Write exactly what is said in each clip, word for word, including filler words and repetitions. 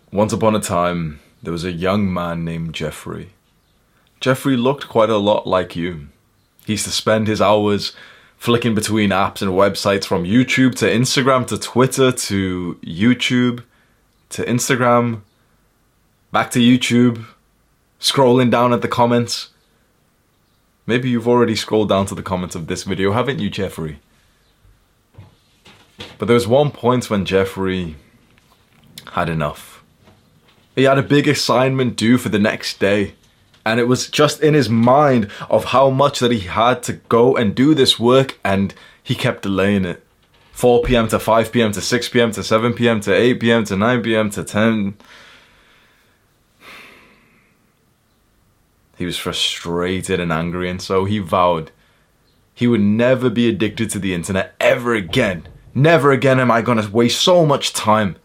Once upon a time, there was a young man named Jeffrey. Jeffrey looked quite a lot like you. He used to spend his hours flicking between apps and websites, from YouTube to Instagram to Twitter to YouTube to Instagram, back to YouTube, scrolling down at the comments. Maybe you've already scrolled down to the comments of this video, haven't you, Jeffrey? But there was one point when Jeffrey had enough. He had a big assignment due for the next day, and it was just in his mind of how much that he had to go and do this work, and he kept delaying it. four p.m. to five p.m. to six p.m. to seven p.m. to eight p.m. to nine p.m. to ten. He was frustrated and angry, and so he vowed he would never be addicted to the internet ever again. Never again am I going to waste so much time.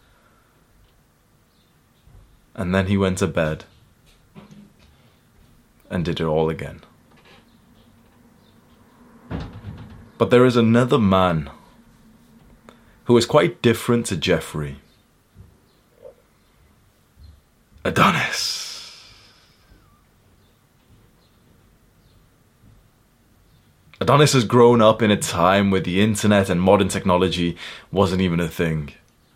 And then he went to bed and did it all again. But there is another man who is quite different to Jeffrey. Adonis. Adonis has grown up in a time where the internet and modern technology wasn't even a thing.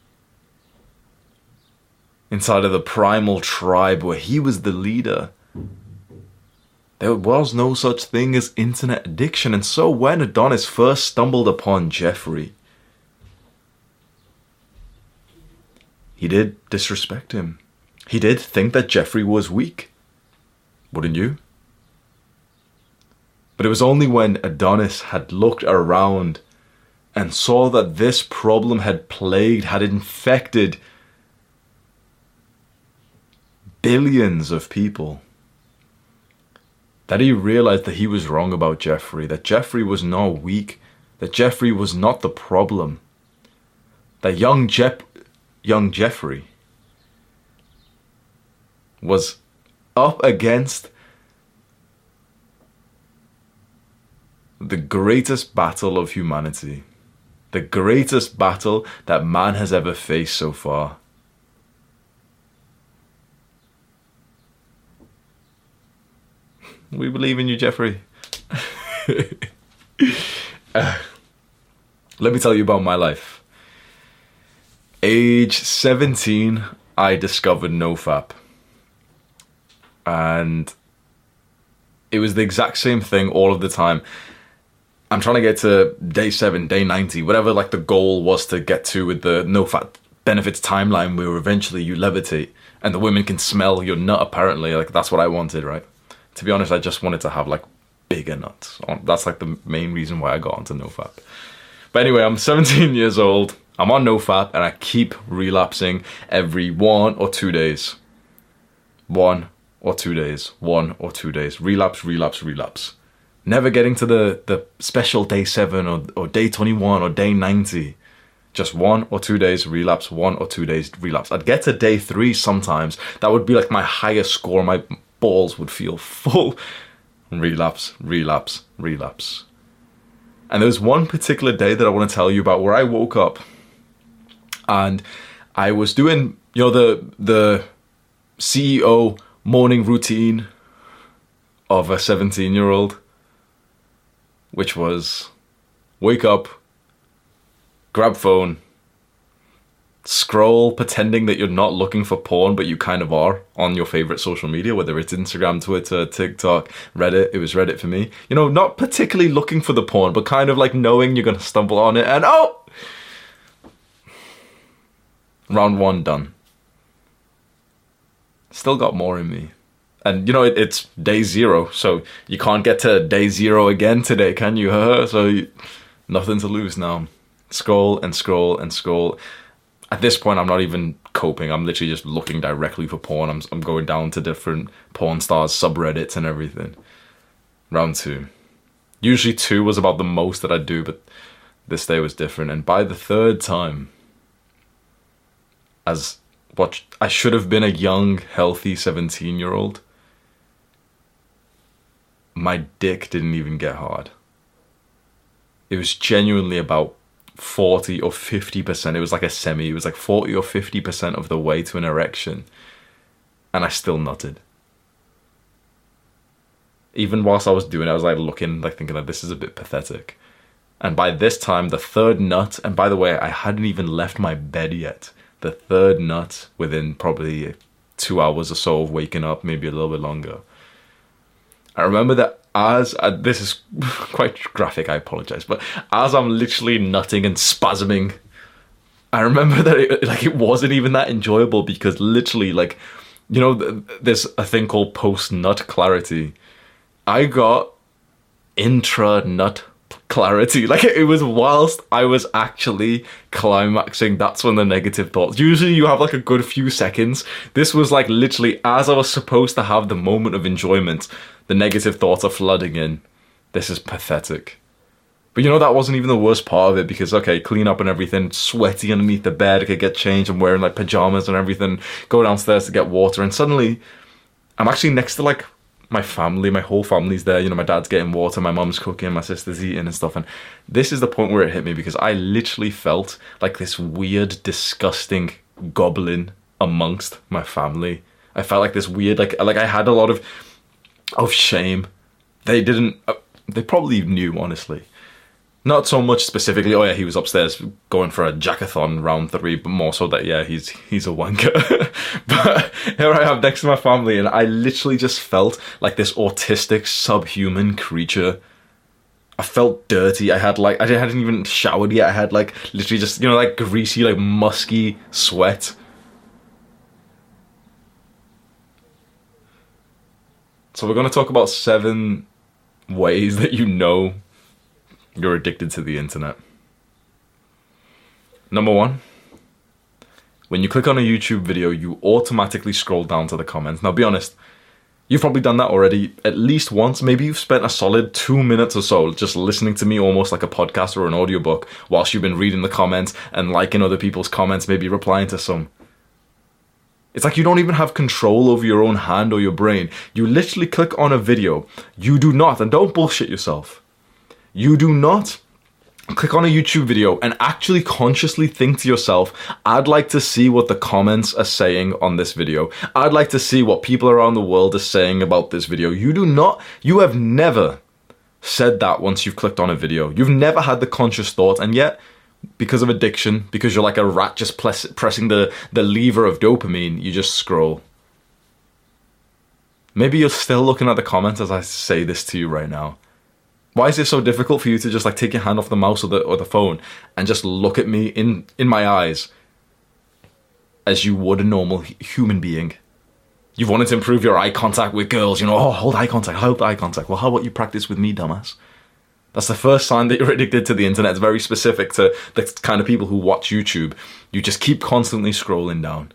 Inside of the primal tribe where he was the leader, there was no such thing as internet addiction. And so when Adonis first stumbled upon Jeffrey, he did disrespect him. He did think that Jeffrey was weak. Wouldn't you? But it was only when Adonis had looked around and saw that this problem had plagued, had infected billions of people, that he realized that he was wrong about Jeffrey, that Jeffrey was not weak, that Jeffrey was not the problem, that young Jep, young Jeffrey was up against the greatest battle of humanity, the greatest battle that man has ever faced so far. We believe in you, Jeffrey. uh, let me tell you about my life. Age seventeen, I discovered NoFap. And it was the exact same thing all of the time. I'm trying to get to day seven, day ninety, whatever like the goal was to get to with the NoFap benefits timeline, where eventually you levitate and the women can smell your nut, apparently. Like, that's what I wanted, right? To be honest, I just wanted to have like bigger nuts. That's like the main reason why I got onto NoFap. But anyway, I'm seventeen years old. I'm on NoFap and I keep relapsing every one or two days. One or two days. One or two days. Relapse, relapse, relapse. Never getting to the, the special day seven or, or day twenty-one or day ninety. Just one or two days relapse, one or two days relapse. I'd get to day three sometimes. That would be like my highest score. My balls would feel full. Relapse, relapse, relapse. And there was one particular day that I want to tell you about where I woke up and I was doing, you know, the the C E O morning routine of a seventeen year old, which was wake up, grab phone, scroll pretending that you're not looking for porn, but you kind of are, on your favorite social media, whether it's Instagram, Twitter, TikTok, Reddit. It was Reddit for me. You know, not particularly looking for the porn, but kind of like knowing you're going to stumble on it, and oh! Round one done. Still got more in me. And, you know, it, it's day zero, so you can't get to day zero again today, can you? So, you, nothing to lose now. Scroll and scroll and scroll. At this point, I'm not even coping. I'm literally just looking directly for porn. I'm, I'm going down to different porn stars, subreddits and everything. Round two. Usually two was about the most that I'd do, but this day was different. And by the third time, as what I should have been a young, healthy seventeen-year-old, my dick didn't even get hard. It was genuinely about forty or fifty percent. It was like a semi. It was like forty or fifty percent of the way to an erection. And I still nutted. Even whilst I was doing it, I was like looking, like thinking like, this is a bit pathetic. And by this time, the third nut, and by the way, I hadn't even left my bed yet. The third nut, within probably two hours or so of waking up, maybe a little bit longer. I remember that as, uh, this is quite graphic, I apologize, but as I'm literally nutting and spasming, I remember that it, like it wasn't even that enjoyable, because literally, like, you know, there's a thing called post-nut clarity. I got intra-nut clarity. Like, it was whilst I was actually climaxing, that's when the negative thoughts, usually you have like a good few seconds. This was like literally as I was supposed to have the moment of enjoyment, the negative thoughts are flooding in. This is pathetic. But you know, that wasn't even the worst part of it, because okay, clean up and everything, sweaty underneath the bed, I could get changed, I'm wearing like pajamas and everything, go downstairs to get water, and suddenly I'm actually next to like my family, my whole family's there, you know, my dad's getting water, my mum's cooking, my sister's eating and stuff, and this is the point where it hit me, because I literally felt like this weird, disgusting goblin amongst my family. I felt like this weird, like, like I had a lot of, of shame. They didn't, uh, they probably knew, honestly. Not so much specifically, oh yeah, he was upstairs going for a jackathon round three, but more so that, yeah, he's he's a wanker. But here I am next to my family, and I literally just felt like this autistic, subhuman creature. I felt dirty. I had like, I hadn't even showered yet. I had like, literally just, you know, like greasy, like musky sweat. So we're going to talk about seven ways that you know you're addicted to the internet. Number one, when you click on a YouTube video, you automatically scroll down to the comments. Now, be honest, you've probably done that already at least once. Maybe you've spent a solid two minutes or so just listening to me almost like a podcast or an audiobook whilst you've been reading the comments and liking other people's comments, maybe replying to some. It's like you don't even have control over your own hand or your brain. You literally click on a video. You do not, and don't bullshit yourself, you do not click on a YouTube video and actually consciously think to yourself, I'd like to see what the comments are saying on this video. I'd like to see what people around the world are saying about this video. You do not, you have never said that once you've clicked on a video. You've never had the conscious thought, and yet, because of addiction, because you're like a rat just press, pressing the, the lever of dopamine, you just scroll. Maybe you're still looking at the comments as I say this to you right now. Why is it so difficult for you to just like take your hand off the mouse or the or the phone and just look at me in, in my eyes as you would a normal human being? You've wanted to improve your eye contact with girls, you know, oh, hold eye contact, hold eye contact. Well, how about you practice with me, dumbass? That's the first sign that you're addicted to the internet. It's very specific to the kind of people who watch YouTube. You just keep constantly scrolling down.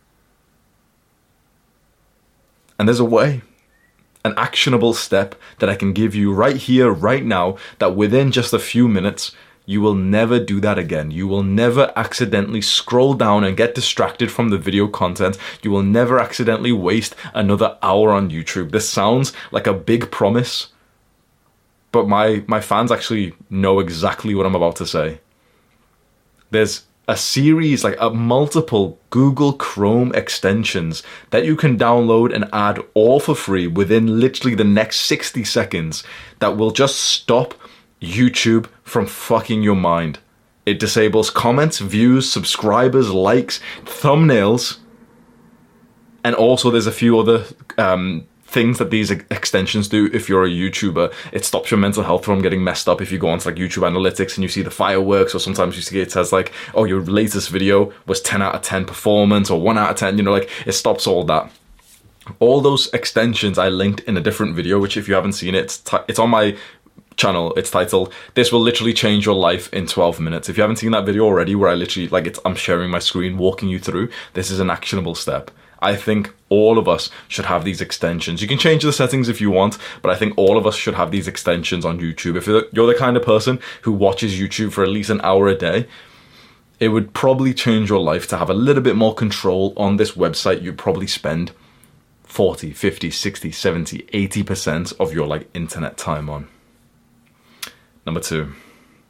And there's a way. An actionable step that I can give you right here, right now, that within just a few minutes, you will never do that again. You will never accidentally scroll down and get distracted from the video content. You will never accidentally waste another hour on YouTube. This sounds like a big promise, but my, my fans actually know exactly what I'm about to say. There's a series, like a multiple Google Chrome extensions that you can download and add all for free within literally the next sixty seconds that will just stop YouTube from fucking your mind. It disables comments, views, subscribers, likes, thumbnails, and also there's a few other um, things that these extensions do. If you're a YouTuber, it stops your mental health from getting messed up. If you go onto like YouTube analytics and you see the fireworks, or sometimes you see it says like, oh, your latest video was ten out of ten performance or one out of ten, you know, like it stops all that. All those extensions I linked in a different video, which if you haven't seen it, it's, t- it's on my channel. It's titled, This Will Literally Change Your Life in twelve minutes. If you haven't seen that video already, where I literally, like it's, I'm sharing my screen, walking you through, this is an actionable step. I think all of us should have these extensions. You can change the settings if you want, but I think all of us should have these extensions on YouTube. If you're the kind of person who watches YouTube for at least an hour a day, it would probably change your life to have a little bit more control on this website. You'd probably spend forty, fifty, sixty, seventy, eighty percent of your like internet time on. Number two,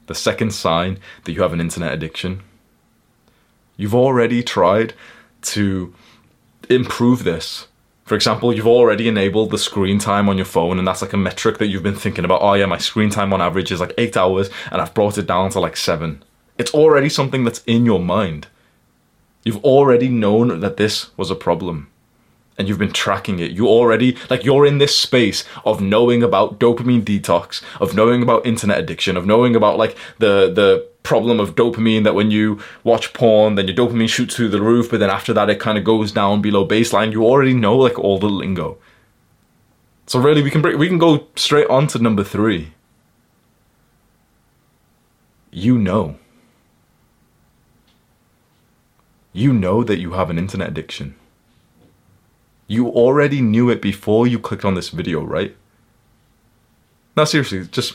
the second sign that you have an internet addiction. You've already tried to improve this. For example, you've already enabled the screen time on your phone, and that's like a metric that you've been thinking about. Oh yeah, my screen time on average is like eight hours, and I've brought it down to like seven. It's already something that's in your mind. You've already known that this was a problem, and you've been tracking it. You already, like, you're in this space of knowing about dopamine detox, of knowing about internet addiction, of knowing about like the the problem of dopamine, that when you watch porn, then your dopamine shoots through the roof, but then after that it kind of goes down below baseline. You already know like all the lingo. So really, we can bring, we can go straight on to number three. You know. You know that you have an internet addiction. You already knew it before you clicked on this video, right? Now seriously, just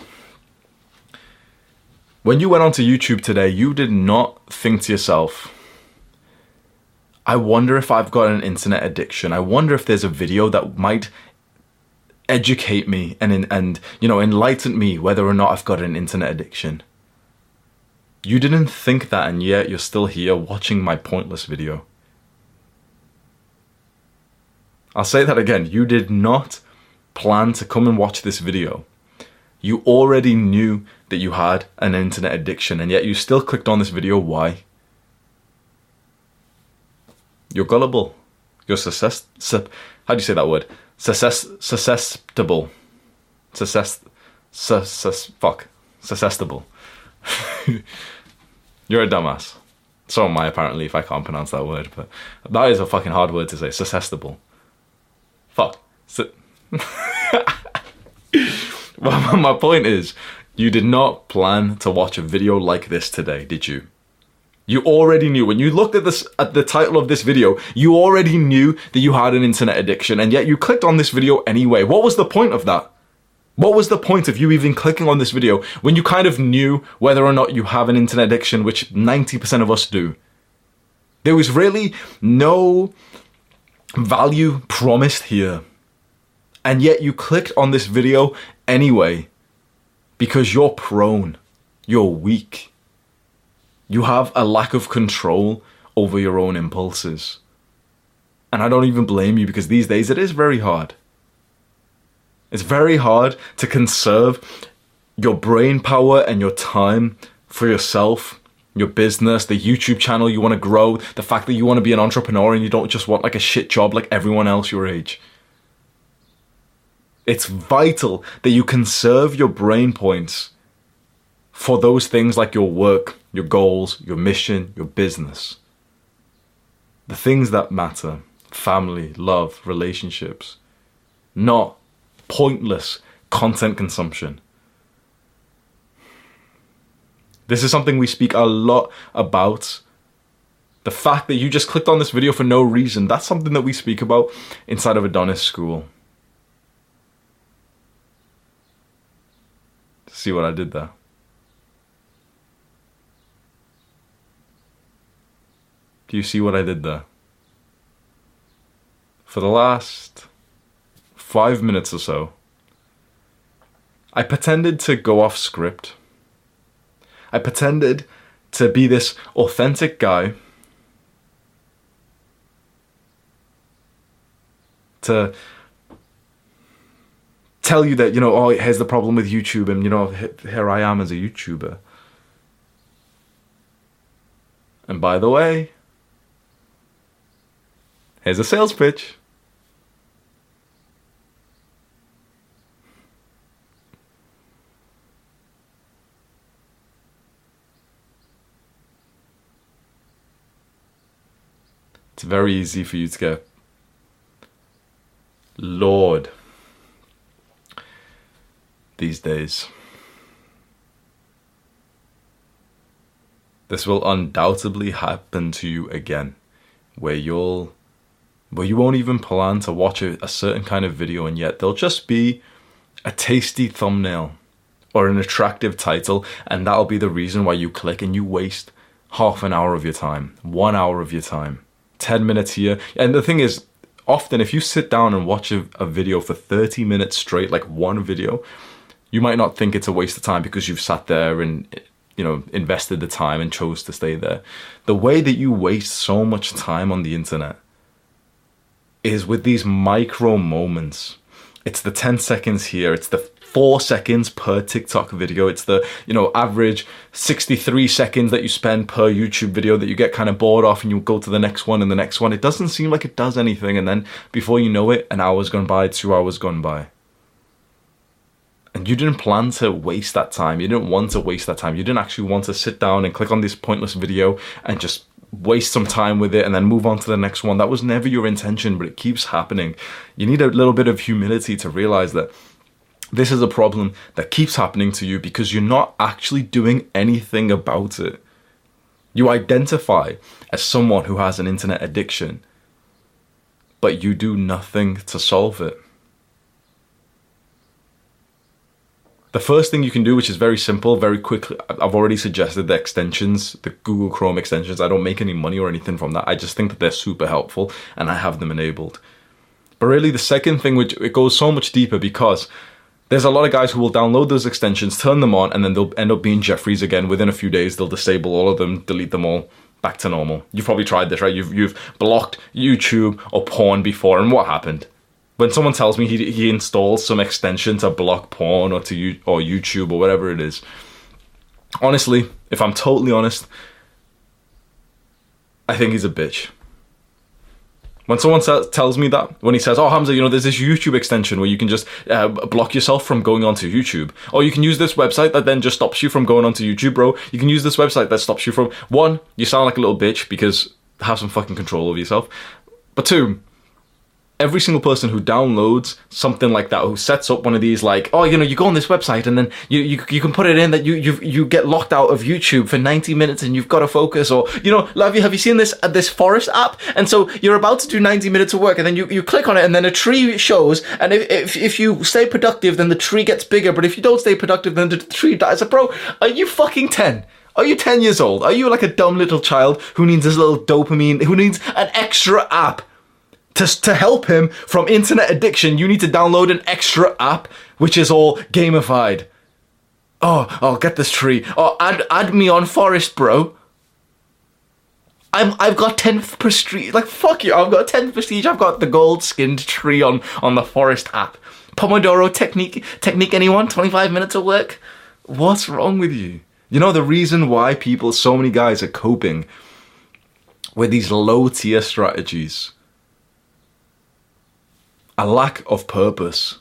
when you went onto YouTube today, you did not think to yourself, I wonder if I've got an internet addiction. I wonder if there's a video that might educate me and and you know enlighten me whether or not I've got an internet addiction. You didn't think that, and yet you're still here watching my pointless video. I'll say that again. You did not plan to come and watch this video. You already knew that you had an internet addiction, and yet you still clicked on this video. Why? You're gullible. You're suscest... How do you say that word? Suscest... Susceptible. Suscest... Sus... Fuck. Susceptible. You're a dumbass. So am I, apparently, if I can't pronounce that word. But that is a fucking hard word to say. Susceptible. Fuck. Su- Well, my point is, you did not plan to watch a video like this today, did you? You already knew. When you looked at this, at the title of this video, you already knew that you had an internet addiction, and yet you clicked on this video anyway. What was the point of that? What was the point of you even clicking on this video when you kind of knew whether or not you have an internet addiction, which ninety percent of us do? There was really no value promised here. And yet you clicked on this video anyway because you're prone, you're weak. You have a lack of control over your own impulses. And I don't even blame you, because these days it is very hard. It's very hard to conserve your brain power and your time for yourself, your business, the YouTube channel you want to grow, the fact that you want to be an entrepreneur and you don't just want like a shit job like everyone else your age. It's vital that you conserve your brain points for those things like your work, your goals, your mission, your business. The things that matter: family, love, relationships, not pointless content consumption. This is something we speak a lot about. The fact that you just clicked on this video for no reason, that's something that we speak about inside of Adonis School. See what I did there? Do you see what I did there? For the last five minutes or so, I pretended to go off script. I pretended to be this authentic guy, to tell you that, you know, oh, here's the problem with YouTube, and, you know, here I am as a YouTuber. And by the way, here's a sales pitch. It's very easy for you to get lured these days. This will undoubtedly happen to you again, where you'll where you won't even plan to watch a, a certain kind of video, and yet there'll just be a tasty thumbnail or an attractive title, and that'll be the reason why you click, and you waste half an hour of your time, one hour of your time, ten minutes here. And the thing is, often if you sit down and watch a, a video for thirty minutes straight, like one video, you might not think it's a waste of time because you've sat there and you know, invested the time and chose to stay there. The way that you waste so much time on the internet is with these micro moments. It's the ten seconds here. It's the four seconds per TikTok video. It's the, you know, average sixty-three seconds that you spend per YouTube video that you get kind of bored off and you go to the next one and the next one. It doesn't seem like it does anything. And then before you know it, an hour's gone by, two hours gone by. And you didn't plan to waste that time. You didn't want to waste that time. You didn't actually want to sit down and click on this pointless video and just waste some time with it and then move on to the next one. That was never your intention, but it keeps happening. You need a little bit of humility to realize that this is a problem that keeps happening to you because you're not actually doing anything about it. You identify as someone who has an internet addiction, but you do nothing to solve it. The first thing you can do, which is very simple, very quickly, I've already suggested the extensions, the Google Chrome extensions. I don't make any money or anything from that. I just think that they're super helpful and I have them enabled. But really the second thing, which it goes so much deeper because there's a lot of guys who will download those extensions, turn them on, and then they'll end up being Jeffries again. Within a few days, they'll disable all of them, delete them all, back to normal. You've probably tried this, right? You've you've blocked YouTube or porn before, and what happened? When someone tells me he he installs some extension to block porn or to you or YouTube or whatever it is, honestly, if I'm totally honest, I think he's a bitch. When someone sa- tells me that, when he says, oh, Hamza, you know, there's this YouTube extension where you can just uh, block yourself from going onto YouTube. Or you can use this website that then just stops you from going onto YouTube, bro. You can use this website that stops you from, one, you sound like a little bitch because have some fucking control over yourself. But two, every single person who downloads something like that, who sets up one of these, like, oh, you know, you go on this website and then you you, you can put it in that you you you get locked out of YouTube for ninety minutes and you've got to focus, or, you know, have you have you seen this uh, this Forest app? And so you're about to do ninety minutes of work and then you, you click on it and then a tree shows, and if, if if you stay productive, then the tree gets bigger, but if you don't stay productive, then the tree dies. So, bro, are you fucking ten? Are you ten years old? Are you like a dumb little child who needs this little dopamine, who needs an extra app? To, to help him from internet addiction, you need to download an extra app, which is all gamified. Oh, I'll get this tree. Oh, add add me on Forest, bro. I'm I've got tenth prestige. Like, fuck you. I've got tenth prestige. I've got the gold skinned tree on on the Forest app. Pomodoro technique. Technique. Anyone? twenty-five minutes of work. What's wrong with you? You know the reason why people, so many guys, are coping with these low tier strategies. A lack of purpose.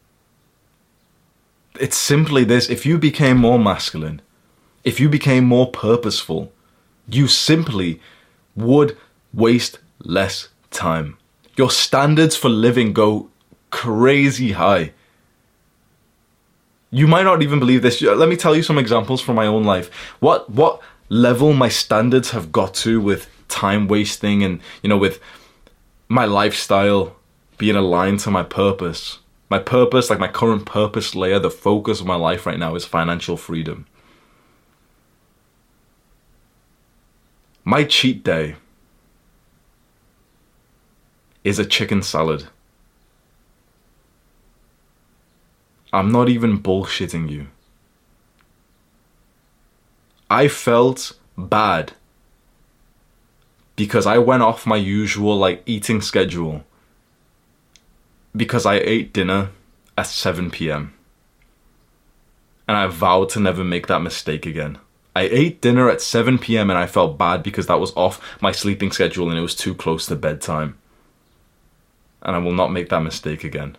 It's simply this: if you became more masculine, if you became more purposeful, you simply would waste less time. Your standards for living go crazy high. You might not even believe this. Let me tell you some examples from my own life. What what level my standards have got to with time wasting and, you know, with my lifestyle being aligned to my purpose. My purpose, like my current purpose layer, the focus of my life right now is financial freedom. My cheat day is a chicken salad. I'm not even bullshitting you. I felt bad because I went off my usual like eating schedule because I ate dinner at seven p.m. and I vowed to never make that mistake again. I ate dinner at seven p.m. and I felt bad because that was off my sleeping schedule and it was too close to bedtime. And I will not make that mistake again.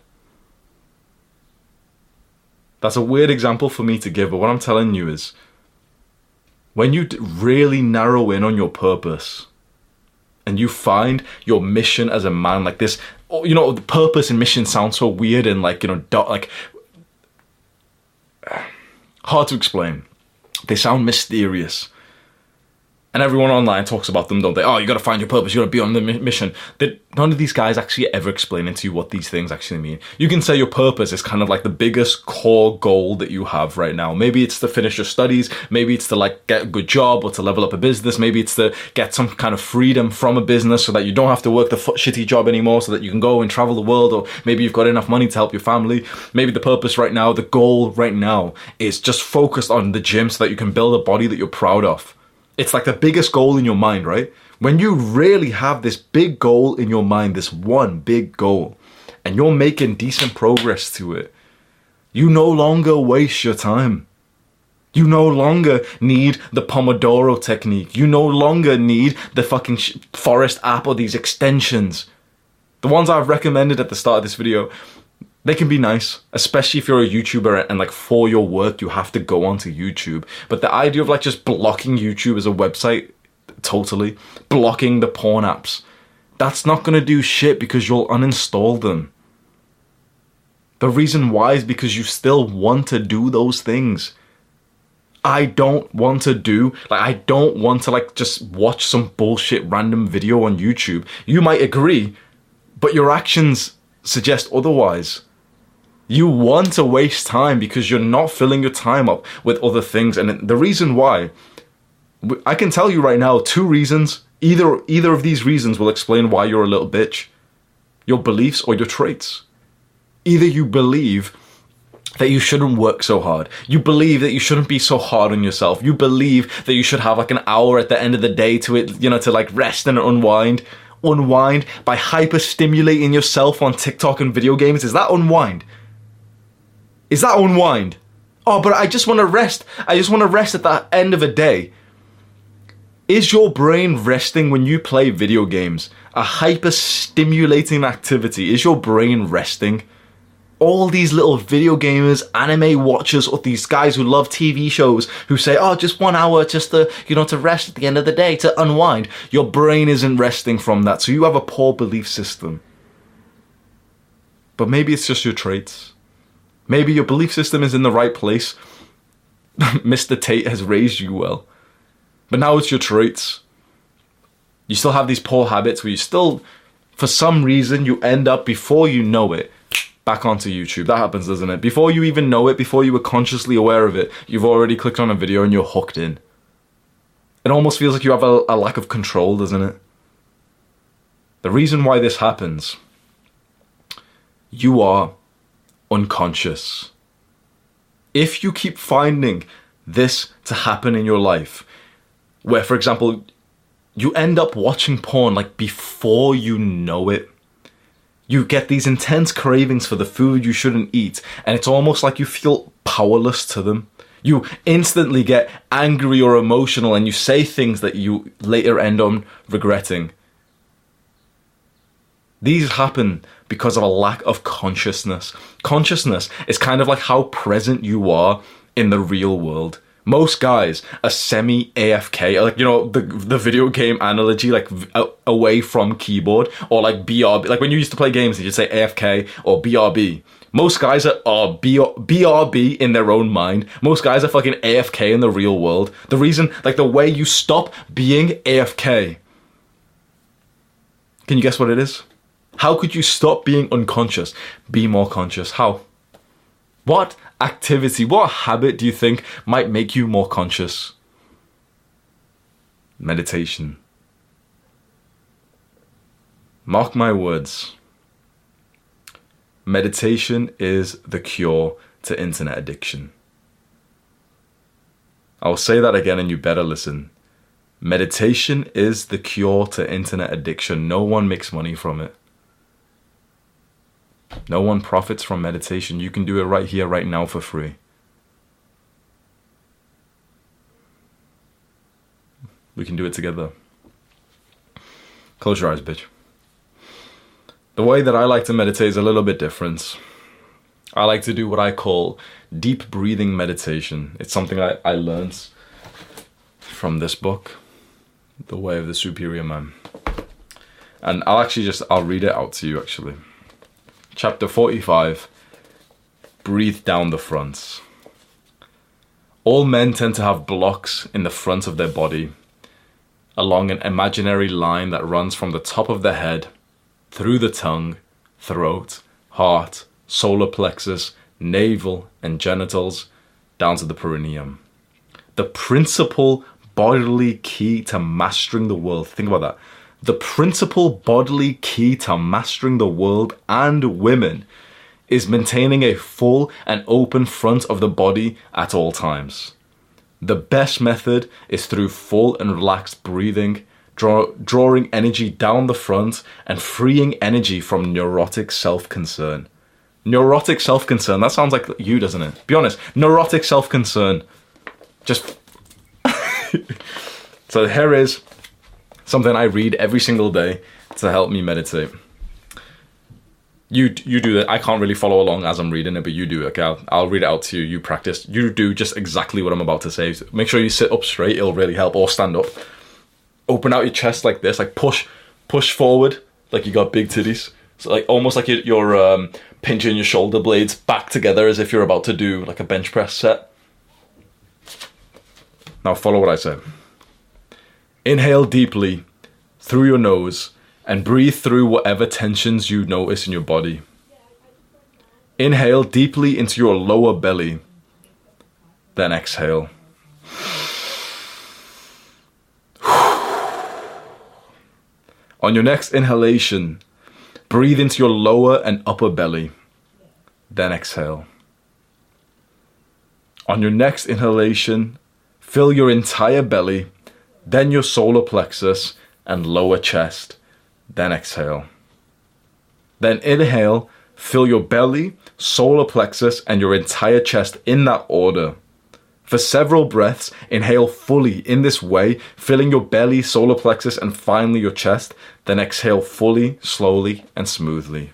That's a weird example for me to give, but what I'm telling you is, when you really narrow in on your purpose and you find your mission as a man, like this, you know, the purpose and mission sound so weird and like, you know, like hard to explain. They sound mysterious. And everyone online talks about them, don't they? Oh, you got to find your purpose. You got to be on the mission. They, none of these guys actually ever explain to you what these things actually mean. You can say your purpose is kind of like the biggest core goal that you have right now. Maybe it's to finish your studies. Maybe it's to like get a good job or to level up a business. Maybe it's to get some kind of freedom from a business so that you don't have to work the f- shitty job anymore, so that you can go and travel the world. Or maybe you've got enough money to help your family. Maybe the purpose right now, the goal right now, is just focused on the gym so that you can build a body that you're proud of. It's like the biggest goal in your mind, right? When you really have this big goal in your mind, this one big goal, and you're making decent progress to it, you no longer waste your time. You no longer need the Pomodoro technique. You no longer need the fucking Forest app or these extensions. The ones I've recommended at the start of this video, they can be nice, especially if you're a YouTuber and like for your work you have to go onto YouTube. But the idea of like just blocking YouTube as a website, totally, blocking the porn apps, that's not going to do shit because you'll uninstall them. The reason why is because you still want to do those things. I don't want to do, like I don't want to like just watch some bullshit random video on YouTube. You might agree, but your actions suggest otherwise. You want to waste time because you're not filling your time up with other things. And the reason why, I can tell you right now, two reasons. Either either of these reasons will explain why you're a little bitch. Your beliefs or your traits. Either you believe that you shouldn't work so hard. You believe that you shouldn't be so hard on yourself. You believe that you should have like an hour at the end of the day to it, you know, to like rest and unwind. Unwind by hyper stimulating yourself on TikTok and video games. Is that unwind? Is that unwind? Oh, but I just want to rest. I just want to rest at the end of a day. Is your brain resting when you play video games? A hyper-stimulating activity. Is your brain resting? All these little video gamers, anime watchers, or these guys who love T V shows who say, oh, just one hour just to, you know, to rest at the end of the day, to unwind. Your brain isn't resting from that, so you have a poor belief system. But maybe it's just your traits. Maybe your belief system is in the right place. Mister Tate has raised you well. But now it's your traits. You still have these poor habits where you still, for some reason, you end up, before you know it, back onto YouTube. That happens, doesn't it? Before you even know it, before you were consciously aware of it, you've already clicked on a video and you're hooked in. It almost feels like you have a, a lack of control, doesn't it? The reason why this happens, you are unconscious. If you keep finding this to happen in your life, where, for example, you end up watching porn like before you know it, you get these intense cravings for the food you shouldn't eat, and it's almost like you feel powerless to them. You instantly get angry or emotional, and you say things that you later end on regretting. These happen because of a lack of consciousness. Consciousness is kind of like how present you are in the real world. Most guys are semi-A F K, like, you know, the the video game analogy, like v- away from keyboard, or like B R B. Like when you used to play games, you'd say A F K or B R B. Most guys are, are B R B in their own mind. Most guys are fucking A F K in the real world. The reason, like the way you stop being A F K. Can you guess what it is? How could you stop being unconscious? Be more conscious. How? What activity, what habit do you think might make you more conscious? Meditation. Mark my words. Meditation is the cure to internet addiction. I'll say that again and you better listen. Meditation is the cure to internet addiction. No one makes money from it. No one profits from meditation. You can do it right here, right now for free. We can do it together. Close your eyes, bitch. The way that I like to meditate is a little bit different. I like to do what I call deep breathing meditation. It's something I, I learned from this book, The Way of the Superior Man. And I'll actually just, I'll read it out to you actually. Chapter forty-five, breathe down the fronts. All men tend to have blocks in the front of their body. along an imaginary line that runs from the top of the head, through the tongue, throat, heart, solar plexus, navel, and genitals, down to the perineum. The principal bodily key to mastering the world. Think about that. The principal bodily key to mastering the world and women is maintaining a full and open front of the body at all times. The best method is through full and relaxed breathing, draw, drawing energy down the front and freeing energy from neurotic self-concern. Neurotic self-concern, that sounds like you, doesn't it? Be honest, neurotic self-concern. Just... So here is something I read every single day to help me meditate. You you do that. I can't really follow along as I'm reading it, but you do it. Okay, I'll, I'll read it out to you. You practice. You do just exactly what I'm about to say. So make sure you sit up straight. It'll really help. Or stand up. Open out your chest like this. Like push, push forward. Like you got big titties. So like almost like you're, you're um, pinching your shoulder blades back together as if you're about to do like a bench press set. Now follow what I say. Inhale deeply through your nose and breathe through whatever tensions you notice in your body. Inhale deeply into your lower belly, then exhale. On your next inhalation, breathe into your lower and upper belly, then exhale. On your next inhalation, fill your entire belly, then your solar plexus and lower chest, then exhale. Then inhale, fill your belly, solar plexus, and your entire chest in that order. For several breaths, inhale fully in this way, filling your belly, solar plexus, and finally your chest, then exhale fully, slowly, and smoothly.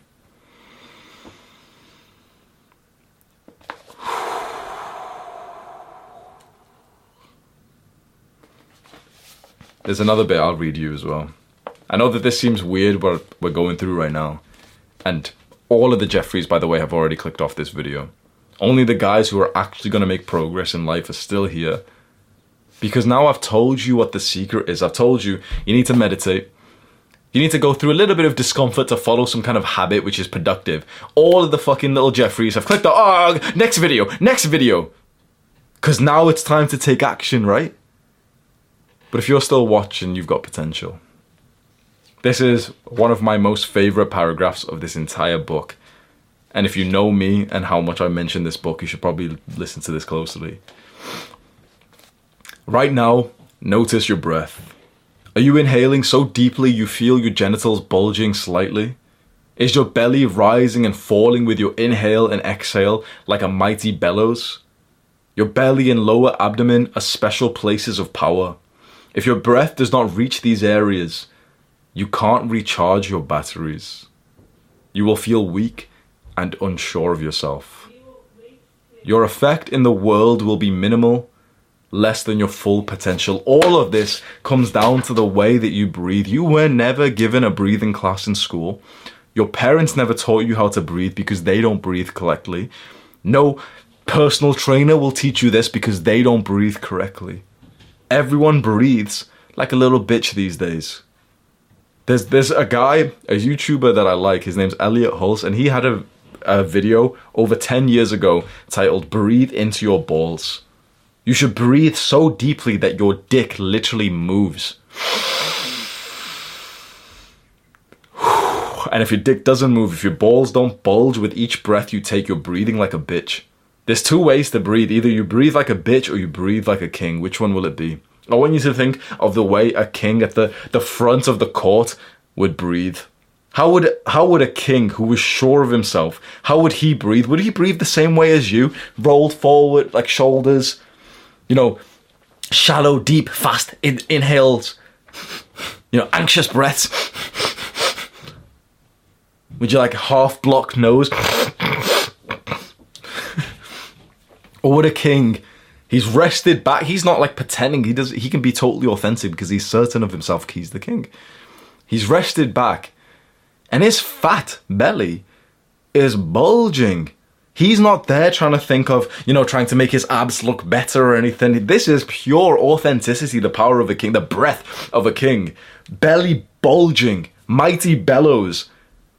There's another bit I'll read you as well. I know that this seems weird what we're going through right now. And all of the Jeffreys, by the way, have already clicked off this video. Only the guys who are actually going to make progress in life are still here. Because now I've told you what the secret is. I've told you, you need to meditate. You need to go through a little bit of discomfort to follow some kind of habit which is productive. All of the fucking little Jeffreys have clicked on, oh, next video, next video. Because now it's time to take action, right? But if you're still watching, you've got potential. This is one of my most favorite paragraphs of this entire book. And if you know me and how much I mention this book, you should probably listen to this closely. Right now, notice your breath. Are you inhaling so deeply you feel your genitals bulging slightly? Is your belly rising and falling with your inhale and exhale like a mighty bellows? Your belly and lower abdomen are special places of power. If your breath does not reach these areas, you can't recharge your batteries. You will feel weak and unsure of yourself. Your effect in the world will be minimal, less than your full potential. All of this comes down to the way that you breathe. You were never given a breathing class in school. Your parents never taught you how to breathe because they don't breathe correctly. No personal trainer will teach you this because they don't breathe correctly. Everyone breathes like a little bitch these days. There's there's a guy, a YouTuber that I like, his name's Elliot Hulse, and he had a, a video over ten years ago titled Breathe Into Your Balls. You should breathe so deeply that your dick literally moves. And if your dick doesn't move, if your balls don't bulge with each breath you take, you're breathing like a bitch. There's two ways to breathe. Either you breathe like a bitch or you breathe like a king. Which one will it be? I want you to think of the way a king at the, the front of the court would breathe. How would how would a king who was sure of himself, how would he breathe? Would he breathe the same way as you? Rolled forward, like shoulders, you know, shallow, deep, fast in, inhales, you know, anxious breaths. Would you like half blocked nose? Or would a king, he's rested back, he's not like pretending, he does. He can be totally authentic because he's certain of himself, he's the king. He's rested back and his fat belly is bulging. He's not there trying to think of, you know, trying to make his abs look better or anything. This is pure authenticity, the power of a king, the breath of a king. Belly bulging, mighty bellows.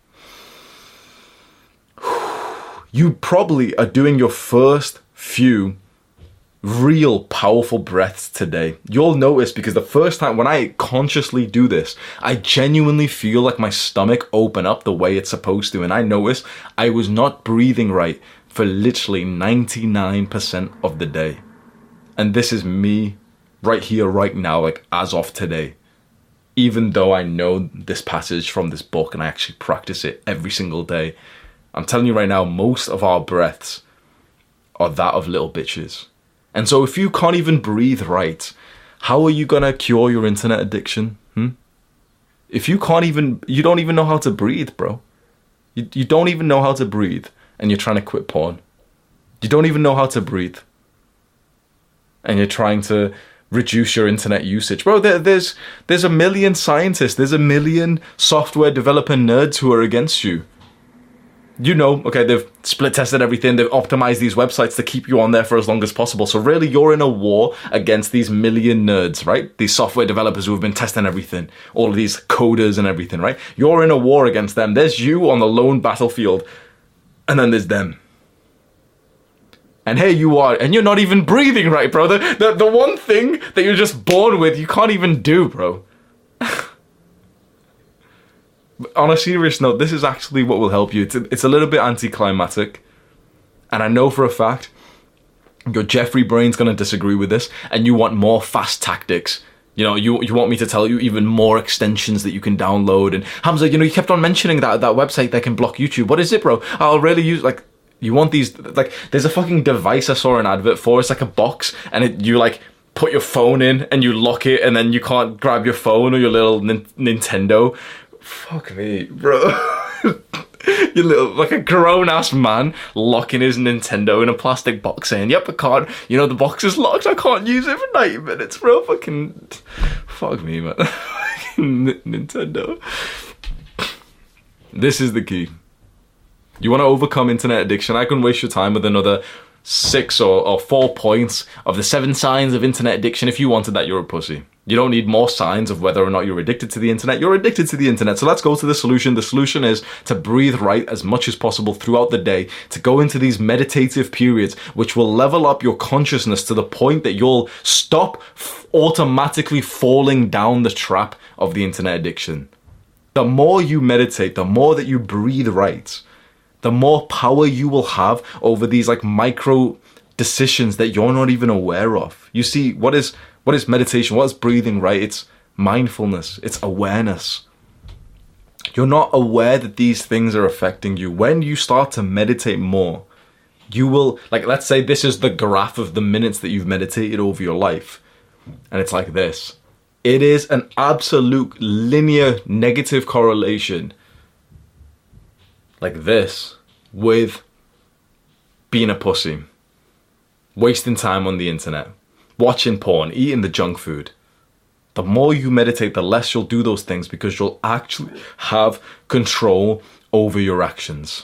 You probably are doing your first few real powerful breaths today. You'll notice, because the first time when I consciously do this, I genuinely feel like my stomach open up the way it's supposed to. And I noticed I was not breathing right for literally ninety-nine percent of the day. And this is me right here, right now, like as of today. Even though I know this passage from this book and I actually practice it every single day, I'm telling you right now, most of our breaths are that of little bitches. And so if you can't even breathe right, how are you going to cure your internet addiction? Hmm? If you can't even, you don't even know how to breathe, bro. You, you don't even know how to breathe and you're trying to quit porn. You don't even know how to breathe and you're trying to reduce your internet usage. Bro, there, there's, there's a million scientists, there's a million software developer nerds who are against you. You know, okay, they've split tested everything. They've optimized these websites to keep you on there for as long as possible. So really, you're in a war against these million nerds, right? These software developers who have been testing everything. All of these coders and everything, right? You're in a war against them. There's you on the lone battlefield. And then there's them. And here you are. And you're not even breathing right, bro. The, the, the one thing that you're just born with, you can't even do, bro. On a serious note, this is actually what will help you. It's a, it's a little bit anticlimactic. And I know for a fact your Jeffrey brain's going to disagree with this. And you want more fast tactics. You know, you you want me to tell you even more extensions that you can download. And Hamza, you know, you kept on mentioning that, that website that can block YouTube. What is it, bro? I'll really use, like, you want these, like, there's a fucking device I saw an advert for. It's like a box. And it, you, like, put your phone in and you lock it. And then you can't grab your phone or your little nin- Nintendo. Fuck me, bro. You little, like a grown-ass man locking his Nintendo in a plastic box saying, yep, I can't, you know, the box is locked, I can't use it for ninety minutes, bro. Fucking, fuck me, man. Nintendo. This is the key. You want to overcome internet addiction? I can waste your time with another six or, or four points of the seven signs of internet addiction. If you wanted that, you're a pussy. You don't need more signs of whether or not you're addicted to the internet. You're addicted to the internet. So let's go to the solution. The solution is to breathe right as much as possible throughout the day, to go into these meditative periods, which will level up your consciousness to the point that you'll stop f- automatically falling down the trap of the internet addiction. The more you meditate, the more that you breathe right, the more power you will have over these like micro decisions that you're not even aware of. You see, what is what is meditation? What is breathing right? It's mindfulness. It's awareness. You're not aware that these things are affecting you. When you start to meditate more, you will, like, let's say this is the graph of the minutes that you've meditated over your life. And it's like this. It is an absolute linear negative correlation, like this, with being a pussy, wasting time on the internet, watching porn, eating the junk food. The more you meditate, the less you'll do those things, because you'll actually have control over your actions.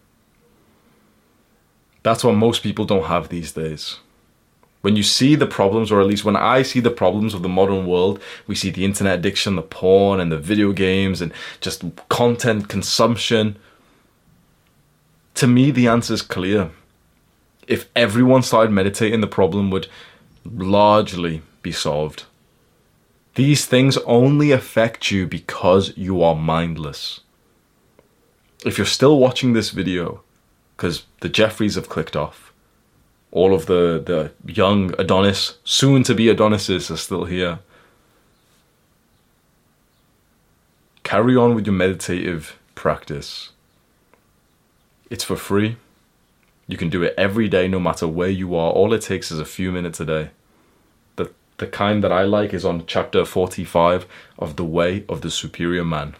That's what most people don't have these days. When you see the problems, or at least when I see the problems of the modern world, we see the internet addiction, the porn and the video games and just content consumption. To me, the answer is clear. If everyone started meditating, the problem would largely be solved. These things only affect you because you are mindless. If you're still watching this video, because the Jeffreys have clicked off, all of the, the young Adonis, soon-to-be Adonises are still here. Carry on with your meditative practice. It's for free. You can do it every day, no matter where you are. All it takes is a few minutes a day. The, the kind that I like is on chapter forty-five of The Way of the Superior Man.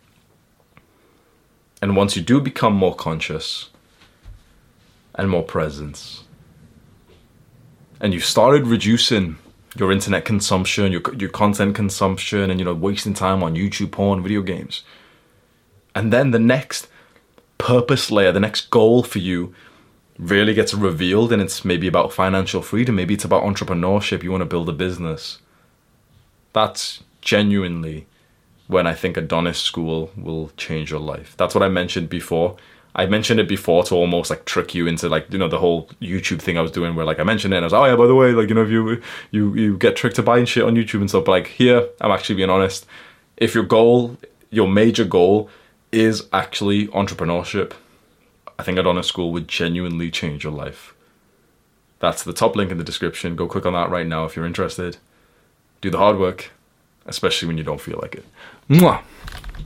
And once you do become more conscious and more present, and you've started reducing your internet consumption, your your content consumption, and, you know, wasting time on YouTube, porn, video games, and then the next purpose layer, the next goal for you really gets revealed, and it's maybe about financial freedom, maybe it's about entrepreneurship, you want to build a business. That's genuinely when I think Adonis School will change your life. That's what I mentioned before. I mentioned it before to almost like trick you into like, you know, the whole YouTube thing I was doing where like I mentioned it and I was like, oh yeah, by the way, like, you know, if you you you get tricked to buying shit on YouTube and stuff, but like here, I'm actually being honest. If your goal, your major goal is actually entrepreneurship, I think Adonis School would genuinely change your life. That's the top link in the description. Go click on that right now if you're interested. Do the hard work, especially when you don't feel like it. Mwah!